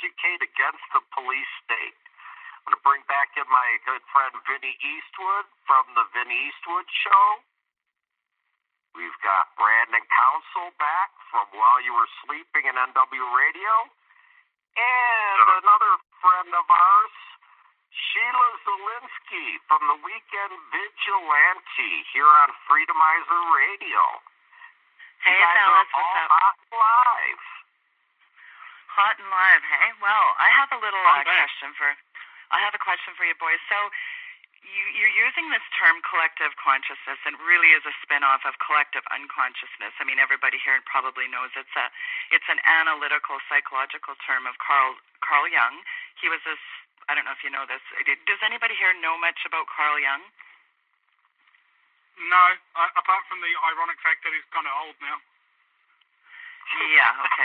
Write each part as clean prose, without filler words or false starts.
educate against the police state. I'm going to bring back in my good friend Vinny Eastwood from the Vinny Eastwood Show. We've got Brandon Council back from While You Were Sleeping in NW Radio. And another friend of ours, Sheila Zielinski from the Weekend Vigilante here on Freedomizer Radio. Hey, it's Alice. What's up? Hot and live. Hot and live, hey? Well, I have a little question for you boys. So you're using this term collective consciousness, and really is a spin-off of collective unconsciousness. I mean, everybody here probably knows it's an analytical psychological term of Carl Jung. He was this, I don't know if you know this. Does anybody here know much about Carl Jung? No, apart from the ironic fact that he's kind of old now. Yeah, okay.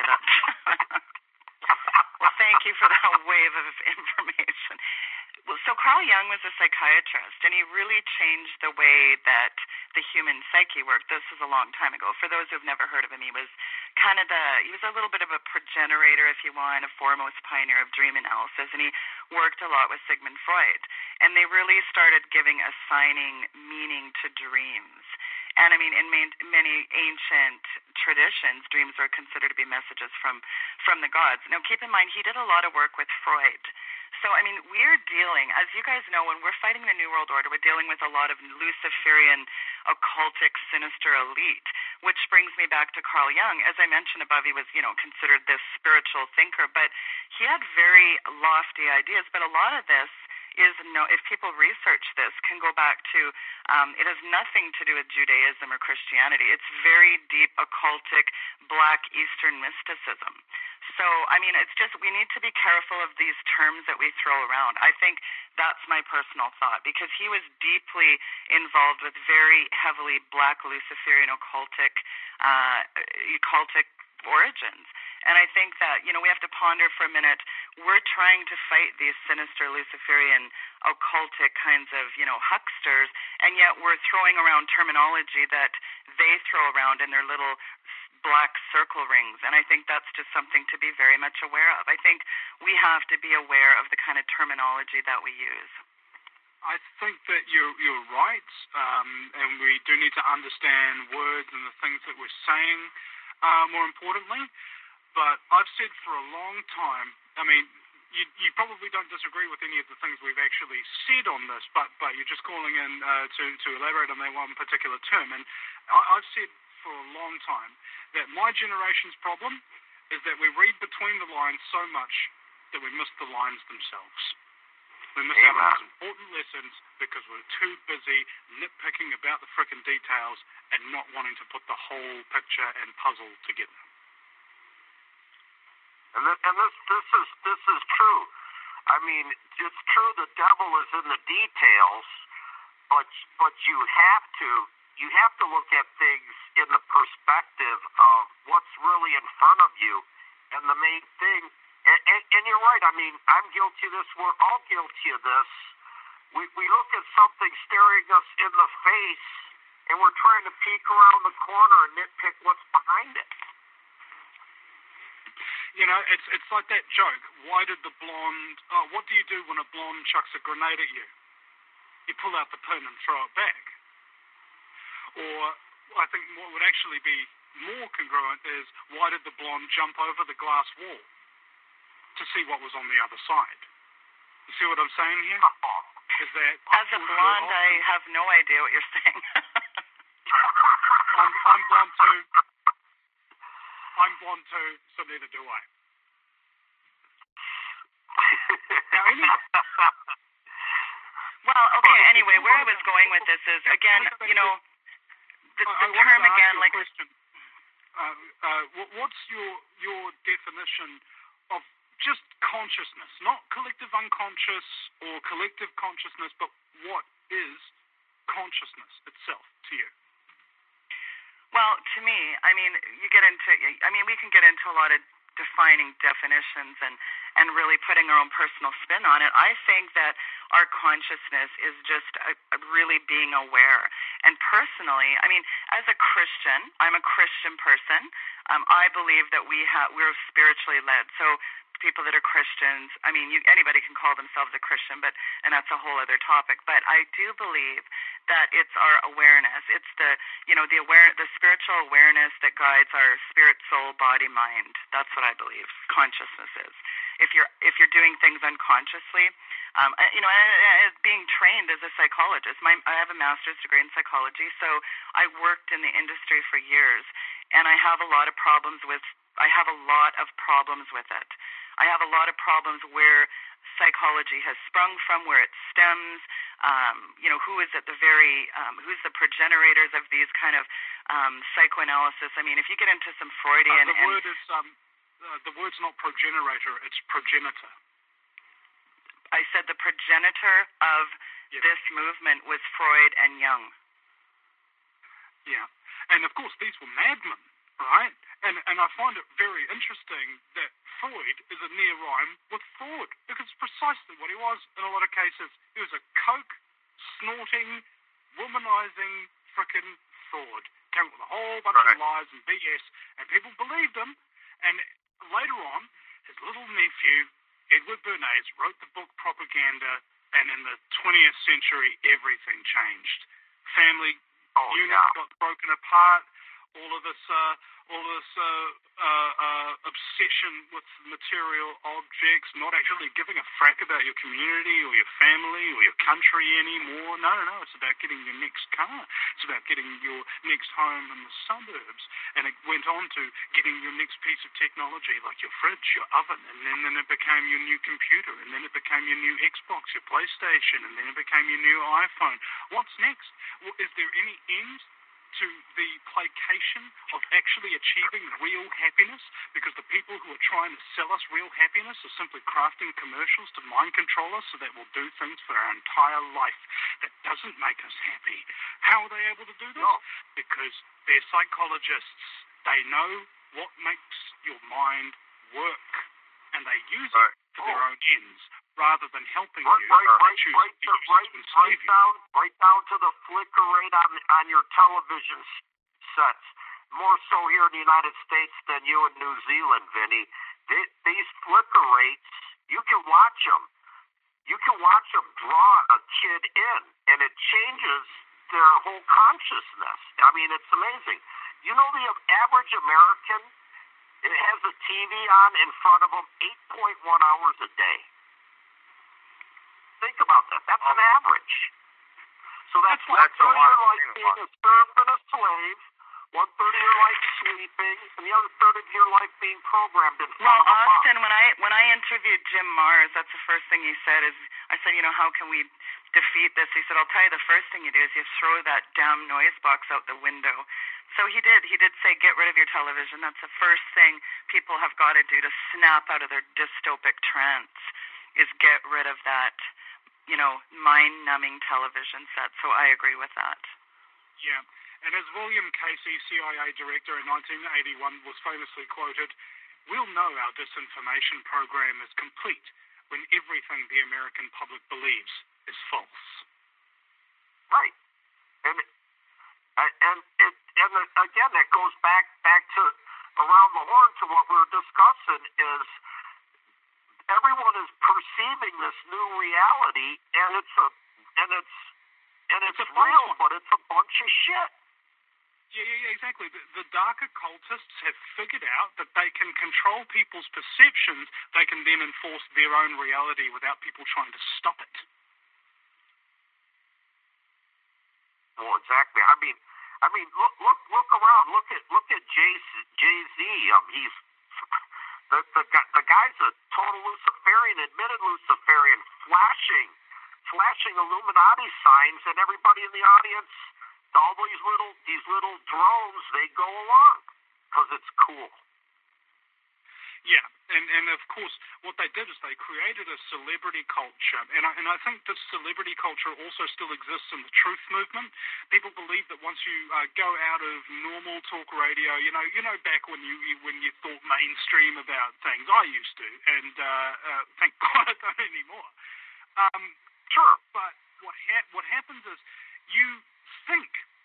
Well, thank you for that wave of information. Well, so Carl Jung was a psychiatrist, and he really changed the way that the human psyche worked. This was a long time ago. For those who've never heard of him, he was a little bit of a progenitor, if you want, a foremost pioneer of dream analysis, and he worked a lot with Sigmund Freud. And they really started assigning meaning to dreams. And I mean, in many ancient traditions, dreams were considered to be messages from the gods. Now, keep in mind, he did a lot of work with Freud. So, I mean, we're dealing, as you guys know, when we're fighting the New World Order, we're dealing with a lot of Luciferian, occultic, sinister elite, which brings me back to Carl Jung. As I mentioned above, he was, considered this spiritual thinker, but he had very lofty ideas. But a lot of this if people research this, can go back to, it has nothing to do with Judaism or Christianity. It's very deep, occultic, Black Eastern mysticism. So, I mean, it's just, we need to be careful of these terms that we throw around. I think that's my personal thought, because he was deeply involved with very heavily Black Luciferian occultic origins. And I think that, we have to ponder for a minute, we're trying to fight these sinister Luciferian occultic kinds of, hucksters, and yet we're throwing around terminology that they throw around in their little black circle rings. And I think that's just something to be very much aware of. I think we have to be aware of the kind of terminology that we use. I think that you're right, and we do need to understand words and the things that we're saying, more importantly. But I've said for a long time, I mean, you probably don't disagree with any of the things we've actually said on this, but you're just calling in to elaborate on that one particular term. And I've said for a long time that my generation's problem is that we read between the lines so much that we miss the lines themselves. We miss out on those important lessons because we're too busy nitpicking about the frickin' details and not wanting to put the whole picture and puzzle together. And this is true. I mean, it's true the devil is in the details, but you have to look at things in the perspective of what's really in front of you. And the main thing, and you're right, I mean, I'm guilty of this, we're all guilty of this. We look at something staring us in the face, and we're trying to peek around the corner and nitpick what's behind it. It's like that joke. Why did the blonde... what do you do when a blonde chucks a grenade at you? You pull out the pin and throw it back. Or I think what would actually be more congruent is, why did the blonde jump over the glass wall to see what was on the other side? You see what I'm saying here? Is that... As a blonde, I have no idea what you're saying. I'm blonde too. I'm blonde too, so neither do I. Now, anyway. Well, okay, anyway, where I was going with this is, again, the term again, like... What's your definition of just consciousness? Not collective unconscious or collective consciousness, but what is consciousness itself to you? Well, to me, I mean, we can get into a lot of defining definitions and really putting our own personal spin on it. I think that our consciousness is just really being aware. And personally, I mean, as a Christian, I'm a Christian person. I believe that we're spiritually led. So people that are Christians. I mean, anybody can call themselves a Christian, and that's a whole other topic. But I do believe that it's our awareness. It's the spiritual awareness that guides our spirit, soul, body, mind. That's what I believe consciousness is. If you're doing things unconsciously, as being trained as a psychologist, I have a master's degree in psychology, so I worked in the industry for years, and I have a lot of problems with it. I have a lot of problems where psychology has sprung from, where it stems. Who is at the who's the progenitors of these kind of psychoanalysis? I mean, if you get into some Freudian, the word's not progenitor; it's progenitor. I said the progenitor of this movement was Freud and Jung. Yeah, and of course these were madmen, right? And I find it very interesting that Freud is a near rhyme with fraud, because it's precisely what he was in a lot of cases. He was a coke snorting, womanizing frickin' fraud. Came up with a whole bunch of lies and BS, and people believed him. And later on, his little nephew, Edward Bernays, wrote the book Propaganda, and in the 20th century, everything changed. Family units got broken apart. All of this obsession with material objects, not actually giving a frack about your community or your family or your country anymore. No, it's about getting your next car. It's about getting your next home in the suburbs. And it went on to getting your next piece of technology, like your fridge, your oven, and then it became your new computer, and then it became your new Xbox, your PlayStation, and then it became your new iPhone. What's next? Well, is there any end to the placation of actually achieving real happiness? Because the people who are trying to sell us real happiness are simply crafting commercials to mind control us so that we'll do things for our entire life that doesn't make us happy. How are they able to do this? No. Because they're psychologists. They know what makes your mind work, and they use it for their own ends, rather than helping you right down to the flicker rate on your television sets. More so here in the United States than you in New Zealand, Vinny. These flicker rates, you can watch them. You can watch them draw a kid in, and it changes their whole consciousness. I mean, it's amazing. You know, the average American, it has a TV on in front of them 8.1 hours a day. Think about that. That's an average. So that's 1/3 of your life being a serf and a slave, 1/3 of your life sleeping, and the other 1/3 of your life being programmed in front of a box. Austin, when I interviewed Jim Marrs, that's the first thing he said is, I said, how can we defeat this? He said, I'll tell you, the first thing you do is you throw that damn noise box out the window. So he did say, get rid of your television. That's the first thing people have got to do to snap out of their dystopic trance, is get rid of that, mind-numbing television set. So I agree with that. Yeah. And as William Casey, CIA director in 1981, was famously quoted, "We'll know our disinformation program is complete when everything the American public believes is false." Right. And again, that goes back to around the horn to what we were discussing, is everyone is perceiving this new reality, and it's real, but it's a bunch of shit. Yeah, exactly. The dark occultists have figured out that they can control people's perceptions. They can then enforce their own reality without people trying to stop it. Well, exactly. I mean, look around. Look at Jay-Z. He's the guy's a total Luciferian, admitted Luciferian, flashing Illuminati signs, and everybody in the audience, all these little drones, they go along because it's cool. Yeah, and of course, what they did is they created a celebrity culture, and I think this celebrity culture also still exists in the truth movement. People believe that once you go out of normal talk radio, you know, back when you thought mainstream about things, I used to, and thank God I don't anymore. Sure, but what happens is you think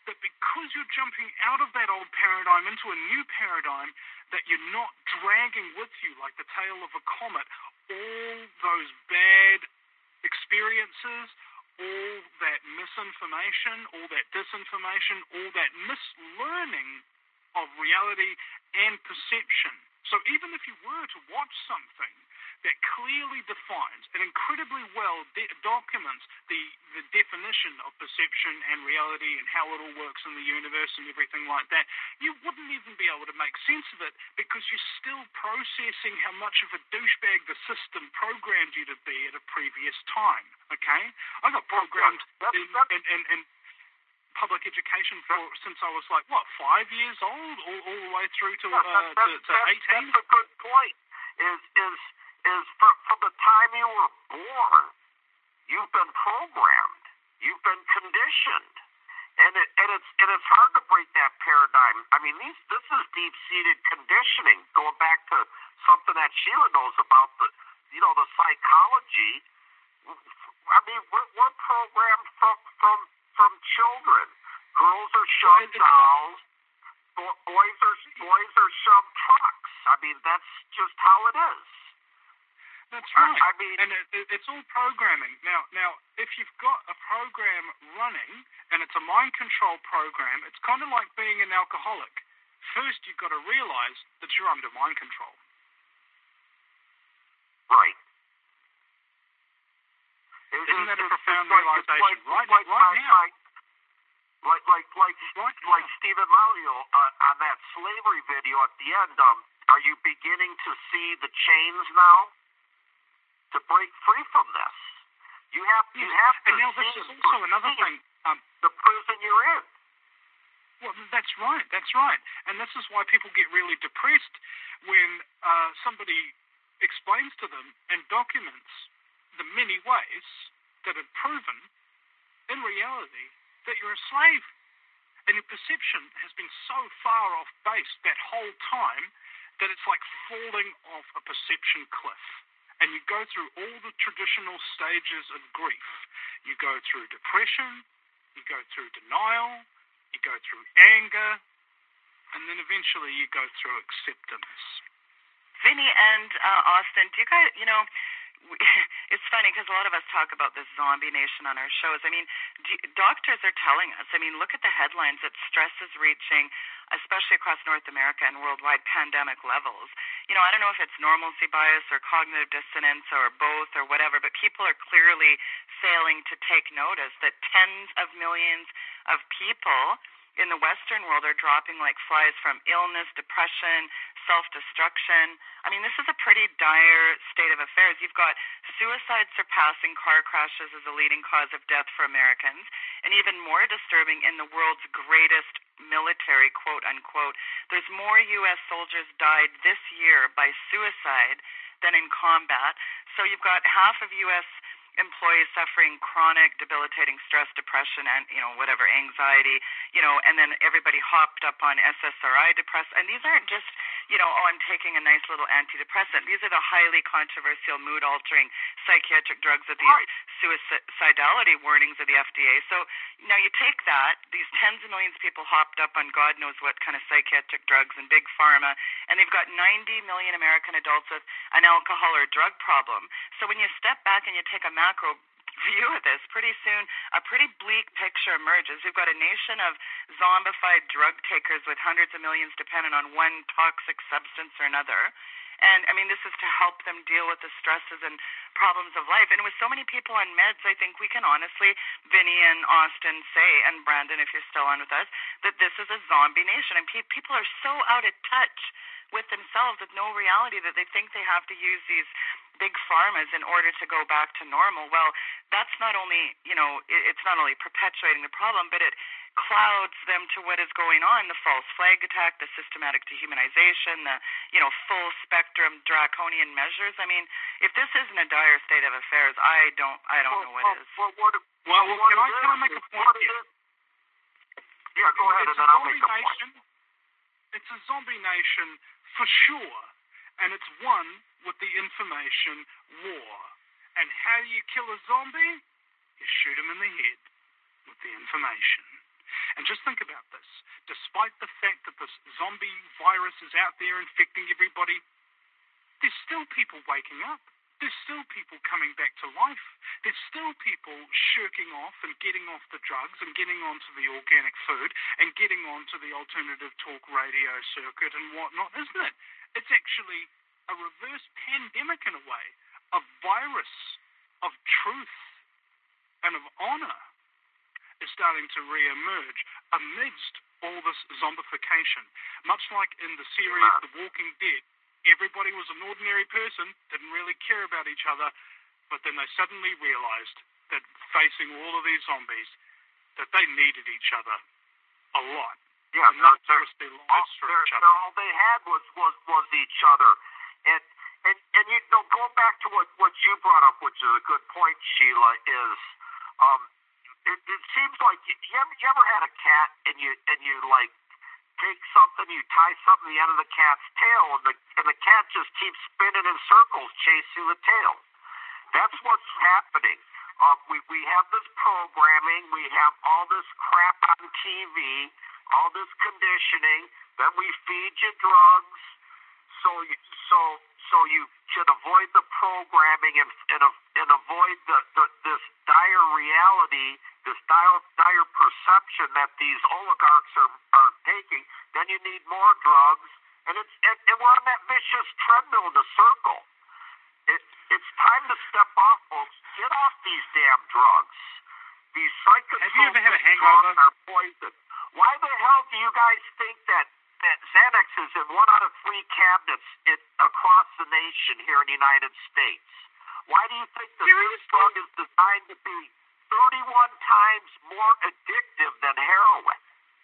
that because you're jumping out of that old paradigm into a new paradigm, that you're not dragging with you like the tail of a comet all those bad experiences, all that misinformation, all that disinformation, all that mislearning of reality and perception. So even if you were to watch something that clearly defines and incredibly well documents the definition of perception and reality and how it all works in the universe and everything like that, you wouldn't even be able to make sense of it because you're still processing how much of a douchebag the system programmed you to be at a previous time, okay? I got programmed in public education since I was 5 years old, all the way through to 18. That's a good point. Is from the time you were born, you've been programmed, you've been conditioned, and it's hard to break that paradigm. I mean, this is deep-seated conditioning, going back to something that Sheila knows about the psychology. I mean, we're programmed from children. Girls are shoved dolls. Boys are shoved trucks. I mean, that's just how it is. That's right. I mean, and it's all programming. Now, if you've got a program running and it's a mind control program, it's kind of like being an alcoholic. First, you've got to realize that you're under mind control. Right. Isn't that a profound realization? Right now. Like Stephen Mario on that slavery video at the end. Are you beginning to see the chains now? To break free from this, you have to. And now this is also another thing. The prison you're in. Well, that's right. And this is why people get really depressed when somebody explains to them and documents the many ways that have proven, in reality, that you're a slave. And your perception has been so far off base that whole time that it's like falling off a perception cliff. And you go through all the traditional stages of grief. You go through depression, you go through denial, you go through anger, and then eventually you go through acceptance. Vinny and Austin, do you guys, it's funny because a lot of us talk about this zombie nation on our shows. I mean, doctors are telling us, look at the headlines that stress is reaching, especially across North America and worldwide, pandemic levels. I don't know if it's normalcy bias or cognitive dissonance or both or whatever, but people are clearly failing to take notice that tens of millions of people in the Western world are dropping like flies from illness, depression, self-destruction. This is a pretty dire state of affairs. You've got suicide surpassing car crashes as a leading cause of death for Americans, and even more disturbing, in the world's greatest military, quote unquote, there's more U.S. soldiers died this year by suicide than in combat. So you've got half of U.S. employees suffering chronic debilitating stress, depression, and whatever, anxiety, and then everybody hopped up on SSRI depressant. And these aren't just I'm taking a nice little antidepressant. These are the highly controversial mood altering psychiatric drugs with these suicidality warnings of the FDA. So now you take that, these tens of millions of people hopped up on God knows what kind of psychiatric drugs and big pharma, and they've got 90 million American adults with an alcohol or drug problem. So when you step back and you take a macro view of this, pretty soon a pretty bleak picture emerges. We've got a nation of zombified drug takers with hundreds of millions dependent on one toxic substance or another. And this is to help them deal with the stresses and problems of life. And with so many people on meds, I think we can honestly, Vinny and Austin, say, and Brandon, if you're still on with us, that this is a zombie nation. And people are so out of touch with themselves, with no reality, that they think they have to use these big pharmas in order to go back to normal. Well, that's not only, it's not only perpetuating the problem, but it clouds them to what is going on, the false flag attack, the systematic dehumanization, the, full spectrum draconian measures. If this isn't a dire state of affairs, I don't know what is. Well, can I make a point here? Yeah, go ahead, and then I'll make a point. It's a zombie nation for sure, and it's won with the information war. And how do you kill a zombie? You shoot him in the head with the information. And just think about this. Despite the fact that this zombie virus is out there infecting everybody, there's still people waking up. There's still people coming back to life. There's still people shirking off and getting off the drugs and getting onto the organic food and getting onto the alternative talk radio circuit and whatnot, isn't it? It's actually a reverse pandemic in a way, a virus of truth and of honor is starting to re-emerge amidst all this zombification. Much like in the series The Walking Dead, everybody was an ordinary person, didn't really care about each other, but then they suddenly realized that facing all of these zombies, that they needed each other a lot. Yeah, and not just their lives for each other. All they had was each other. And you know, going back to what you brought up, which is a good point, Sheila, is it seems like you ever had a cat and you like take something, you tie something to the end of the cat's tail, and the cat just keeps spinning in circles chasing the tail. That's what's happening. We have this programming, we have all this crap on TV, all this conditioning, then we feed you drugs, so you can avoid the programming and avoid this dire reality, this dire perception that these oligarchs are taking. Then you need more drugs, and we're on that vicious treadmill in the circle. It's time to step off, folks. Get off these damn drugs. These psychotropic drugs are poison. Why the hell do you guys think that Xanax is in 1 out of 3 cabinets across the nation here in the United States? Why do you think that this drug is designed to be 31 times more addictive than heroin?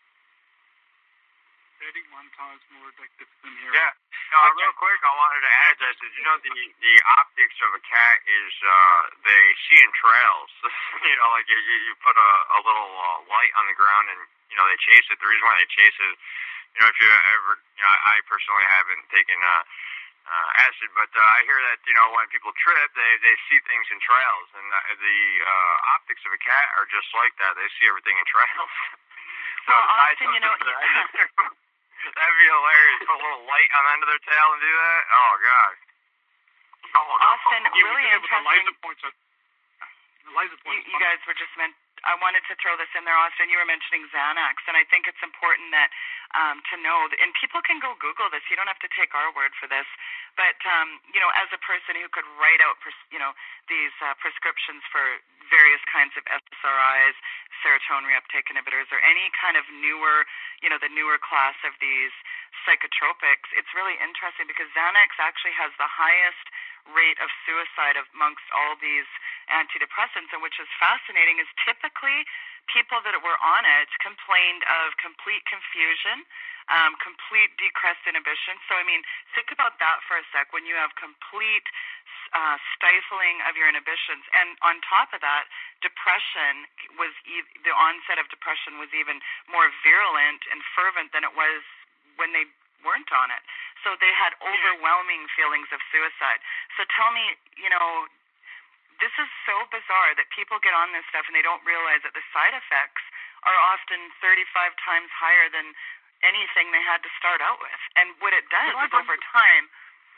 31 times more addictive than heroin. Yeah. Real quick, I wanted to add that. Did you know the optics of a cat is they see in trails? Like you put a little light on the ground and they chase it. The reason why they chase it, if you ever, I personally haven't taken acid, but I hear that when people trip, they see things in trails, and the optics of a cat are just like that. They see everything in trails. So Austin, that'd be hilarious. Put a little light on the end of their tail and do that. Oh gosh. Austin, really interesting. Laser point. You guys were just meant. I wanted to throw this in there, Austin. You were mentioning Xanax, and I think it's important that to know, and people can go Google this. You don't have to take our word for this, but as a person who could write out, these prescriptions for various kinds of SSRIs, serotonin reuptake inhibitors, or any kind of newer, the newer class of these psychotropics, it's really interesting because Xanax actually has the highest rate of suicide amongst all these antidepressants, and which is fascinating is typically people that were on it complained of complete confusion, complete decreased inhibition. So I mean, think about that for a sec. When you have complete stifling of your inhibitions, and on top of that, depression was the onset of depression was even more virulent and fervent than it was when they weren't on it. So they had overwhelming feelings of suicide. So tell me, this is so bizarre that people get on this stuff and they don't realize that the side effects are often 35 times higher than anything they had to start out with. And what it does is over time,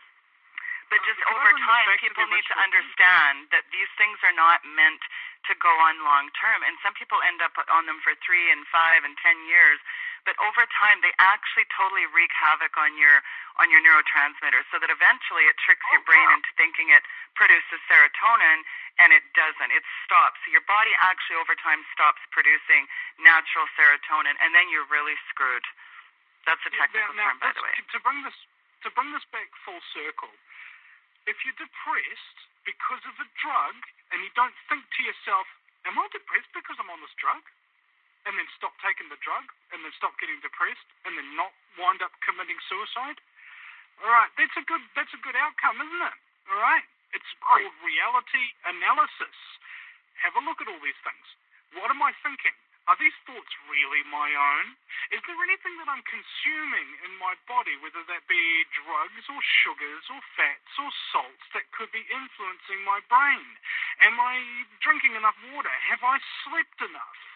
people need to understand that these things are not meant to go on long term. And some people end up on them for 3 and 5 and 10 years. But over time, they actually totally wreak havoc on your neurotransmitters, so that eventually it tricks your brain into thinking it produces serotonin, and it doesn't. It stops. So your body actually over time stops producing natural serotonin, and then you're really screwed. That's a technical term, by the way. To bring this back full circle, if you're depressed because of a drug, and you don't think to yourself, am I depressed because I'm on this drug? And then stop taking the drug, and then stop getting depressed, and then not wind up committing suicide. All right, that's a good outcome, isn't it? All right, it's called reality analysis. Have a look at all these things. What am I thinking? Are these thoughts really my own? Is there anything that I'm consuming in my body, whether that be drugs or sugars or fats or salts, that could be influencing my brain? Am I drinking enough water? Have I slept enough?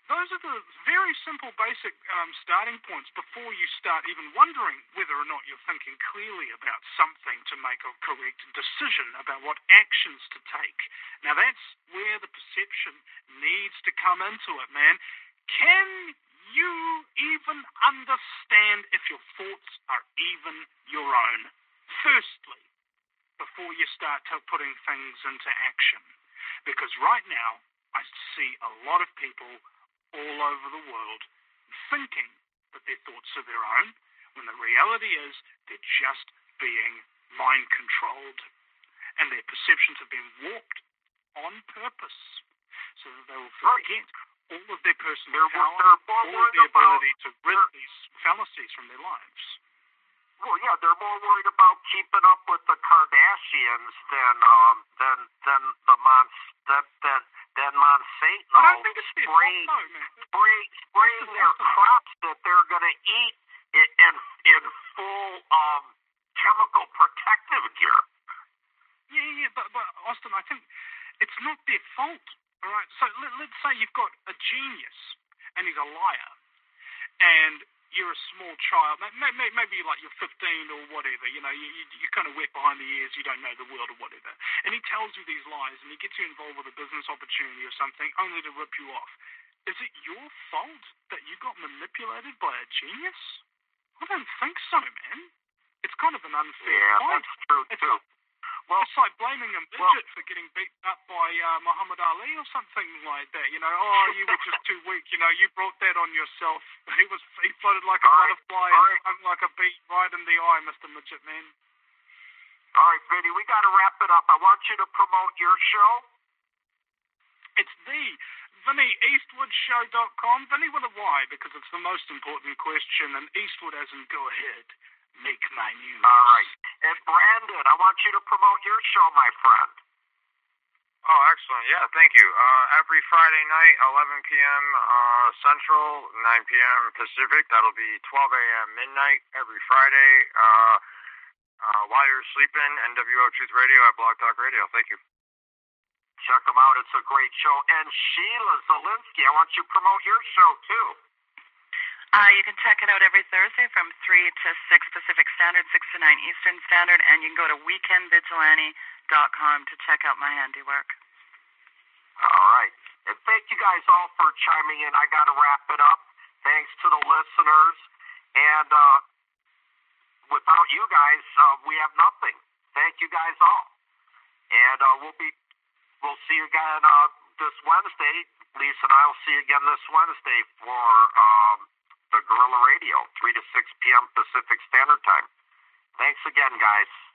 those are the very simple, basic starting points before you start even wondering whether or not you're thinking clearly about something to make a correct decision about what actions to take. Now, that's where the perception needs to come into it, man. Can you even understand if your thoughts are even your own? Firstly, before you start putting things into action. Because right now, I see a lot of people all over the world thinking that their thoughts are their own, when the reality is they're just being mind-controlled. And their perceptions have been warped on purpose so that they will forget all of their personal power, all of their ability to rid these fallacies from their lives. Well, yeah, they're more worried about keeping up with the Kardashians than Monsanto spraying their crops that they're going to eat in full chemical protective gear. Yeah, but Austin, I think it's not their fault. All right, so let's say you've got a genius and he's a liar, and you're a small child, maybe like you're 15 or whatever, you know, you're kind of wet behind the ears, you don't know the world or whatever, and he tells you these lies and he gets you involved with a business opportunity or something only to rip you off. Is it your fault that you got manipulated by a genius? I don't think so, man. It's kind of an unfair fight. That's true, too. It's like blaming a midget for getting beaten up by Muhammad Ali or something like that. You know, you were just too weak. You know, you brought that on yourself. He floated like a butterfly and hung like a bee right in the eye, Mr. Midget Man. All right, Vinny, we got to wrap it up. I want you to promote your show. It's the VinnyEastwoodShow.com. Vinny with a Y, because it's the most important question, and Eastwood as in go ahead. Make my news. All right. And Brandon, I want you to promote your show, my friend. Oh, excellent. Yeah, thank you. Every Friday night, 11 p.m. Central, 9 p.m. Pacific. That'll be 12 a.m. midnight every Friday. While you're sleeping, NWO Truth Radio at Blog Talk Radio. Thank you. Check them out. It's a great show. And Sheila Zelinsky, I want you to promote your show, too. You can check it out every Thursday from 3 to 6 Pacific Standard, 6 to 9 Eastern Standard, and you can go to weekendvigilante.com to check out my handiwork. All right. And thank you guys all for chiming in. I got to wrap it up. Thanks to the listeners. And without you guys, we have nothing. Thank you guys all. And we'll see you again this Wednesday. Lisa and I will see you again this Wednesday for the Guerrilla Radio, 3 to 6 p.m. Pacific Standard Time. Thanks again, guys.